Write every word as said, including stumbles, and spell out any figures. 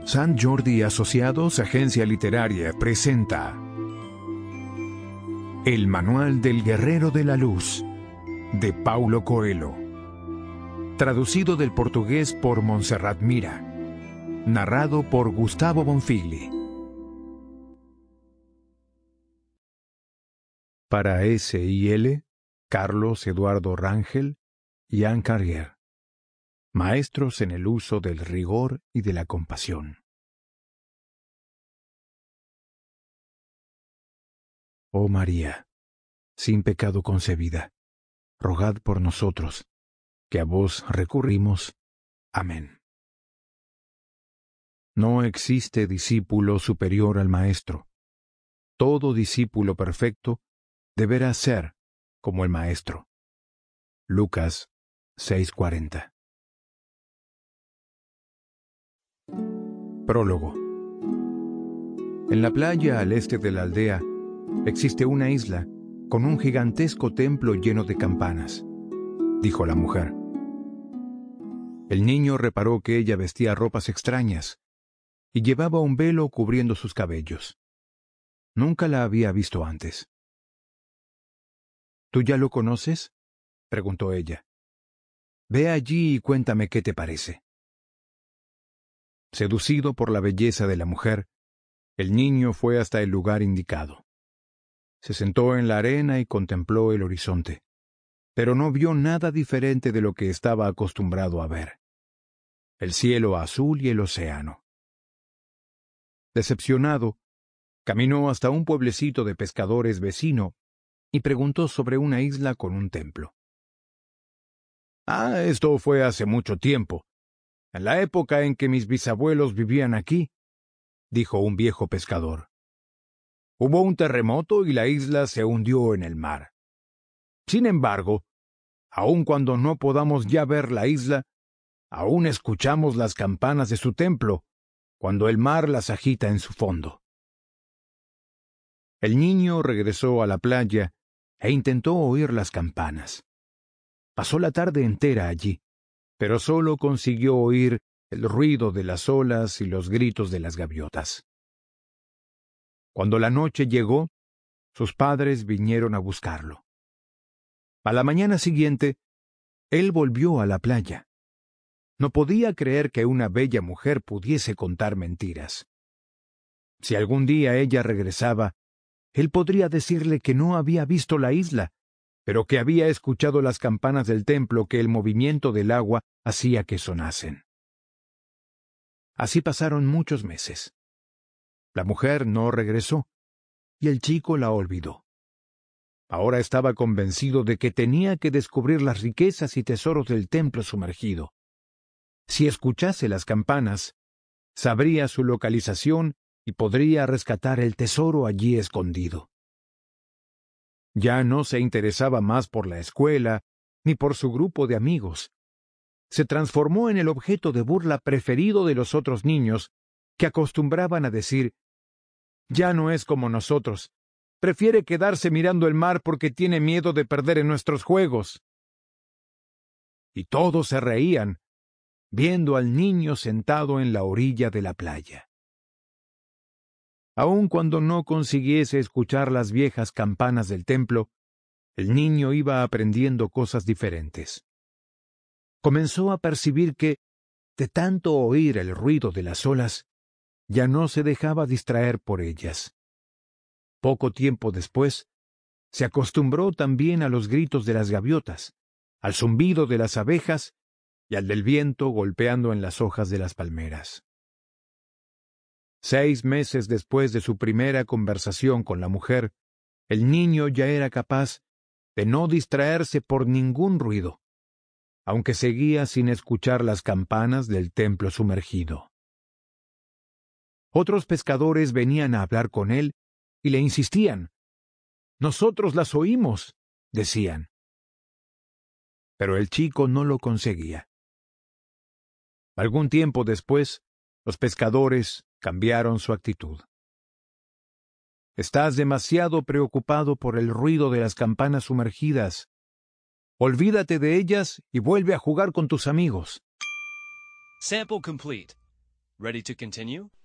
Sant Jordi Asociados, agencia literaria, presenta El Manual del Guerrero de la Luz, de Paulo Coelho. Traducido del portugués por Montserrat Mira. Narrado por Gustavo Bonfigli. Para S I L, Carlos Eduardo Rangel y Anne Carrier. Maestros en el uso del rigor y de la compasión. Oh María, sin pecado concebida, rogad por nosotros, que a vos recurrimos. Amén. No existe discípulo superior al Maestro. Todo discípulo perfecto deberá ser como el Maestro. Lucas seis cuarenta. Prólogo. En la playa al este de la aldea existe una isla con un gigantesco templo lleno de campanas, dijo la mujer. El niño reparó que ella vestía ropas extrañas y llevaba un velo cubriendo sus cabellos. Nunca la había visto antes. ¿Tú ya lo conoces?, preguntó ella. Ve allí y cuéntame qué te parece. Seducido por la belleza de la mujer, el niño fue hasta el lugar indicado. Se sentó en la arena y contempló el horizonte, pero no vio nada diferente de lo que estaba acostumbrado a ver: el cielo azul y el océano. Decepcionado, caminó hasta un pueblecito de pescadores vecino y preguntó sobre una isla con un templo. Ah, esto fue hace mucho tiempo, en la época en que mis bisabuelos vivían aquí, dijo un viejo pescador. Hubo un terremoto y la isla se hundió en el mar. Sin embargo, aun cuando no podamos ya ver la isla, aún escuchamos las campanas de su templo, cuando el mar las agita en su fondo. El niño regresó a la playa e intentó oír las campanas. Pasó la tarde entera allí, pero solo consiguió oír el ruido de las olas y los gritos de las gaviotas. Cuando la noche llegó, sus padres vinieron a buscarlo. A la mañana siguiente, él volvió a la playa. No podía creer que una bella mujer pudiese contar mentiras. Si algún día ella regresaba, él podría decirle que no había visto la isla, pero que había escuchado las campanas del templo que el movimiento del agua hacía que sonasen. Así pasaron muchos meses. La mujer no regresó, y el chico la olvidó. Ahora estaba convencido de que tenía que descubrir las riquezas y tesoros del templo sumergido. Si escuchase las campanas, sabría su localización y podría rescatar el tesoro allí escondido. Ya no se interesaba más por la escuela ni por su grupo de amigos. Se transformó en el objeto de burla preferido de los otros niños, que acostumbraban a decir: «Ya no es como nosotros. Prefiere quedarse mirando el mar porque tiene miedo de perder en nuestros juegos». Y todos se reían, viendo al niño sentado en la orilla de la playa. Aun cuando no consiguiese escuchar las viejas campanas del templo, el niño iba aprendiendo cosas diferentes. Comenzó a percibir que, de tanto oír el ruido de las olas, ya no se dejaba distraer por ellas. Poco tiempo después, se acostumbró también a los gritos de las gaviotas, al zumbido de las abejas y al del viento golpeando en las hojas de las palmeras. Seis meses después de su primera conversación con la mujer, el niño ya era capaz de no distraerse por ningún ruido, aunque seguía sin escuchar las campanas del templo sumergido. Otros pescadores venían a hablar con él y le insistían. «Nosotros las oímos», decían. Pero el chico no lo conseguía. Algún tiempo después, los pescadores cambiaron su actitud. «Estás demasiado preocupado por el ruido de las campanas sumergidas. Olvídate de ellas y vuelve a jugar con tus amigos». Sample complete. Ready to continue?